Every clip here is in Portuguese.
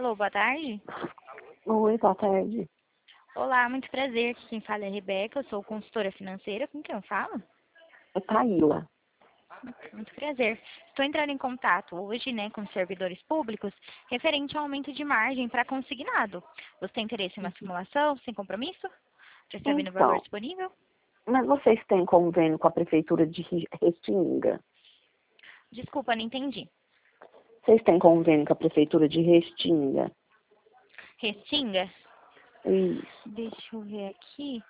Alô, boa tarde. Oi, boa tarde. Olá, muito prazer. Aqui quem fala é a Rebeca, eu sou consultora financeira. Com quem eu falo? É Taíla. Muito prazer. Estou entrando em contato hoje, com servidores públicos, referente ao aumento de margem para consignado. Você tem interesse em uma simulação, sem compromisso? Já está vendo o valor Então, disponível? mas vocês têm convênio com a Prefeitura de Restinga? Desculpa, não entendi. Vocês têm convênio com a Prefeitura de Restinga? Restinga? Isso. Deixa eu ver aqui.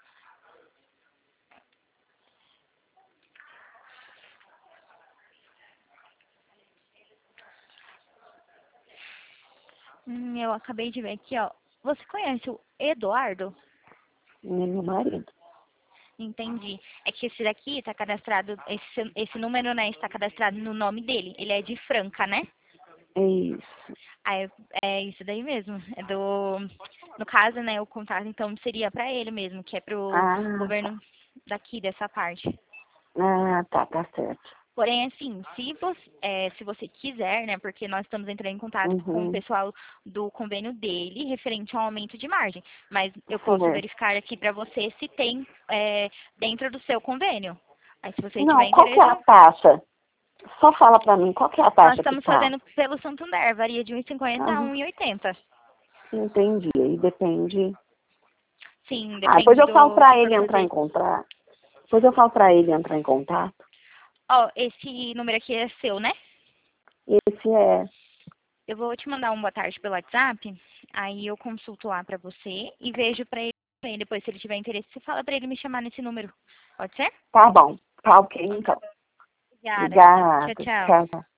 Eu acabei de ver aqui, ó. Você conhece o Eduardo? Meu marido. Entendi. É que esse daqui está cadastrado, esse número, está cadastrado no nome dele. Ele é de Franca, né? É isso. Ah, é isso daí mesmo. No caso, o contato então seria para ele mesmo, que é pro Ah, governo daqui, dessa parte. tá certo. Porém, assim, se você quiser, porque nós estamos entrando em contato com o Uhum. pessoal do convênio dele, referente ao aumento de margem. Mas eu posso Certo. verificar aqui para você se tem dentro do seu convênio. Aí, se você tiver Não, qual que é interesse, a taxa? Só fala pra mim, qual que é a nós taxa que estamos tá? fazendo pelo Santander, varia de 1,50 a Aham. 1,80. Entendi. Aí depende. Sim, Depois depende eu falo do pra que for ele entrar em fazer. contato. Depois eu falo pra ele entrar em contato. Ó, esse número aqui é seu, né? Esse é. Eu vou te mandar um boa tarde pelo WhatsApp, aí eu consulto lá pra você e vejo pra ele também. Depois, se ele tiver interesse, você fala pra ele me chamar nesse número. Pode ser? Tá bom. Tá ok, Então, tá então. bom. Obrigada. Tchau, Obrigada. tchau. Tchau.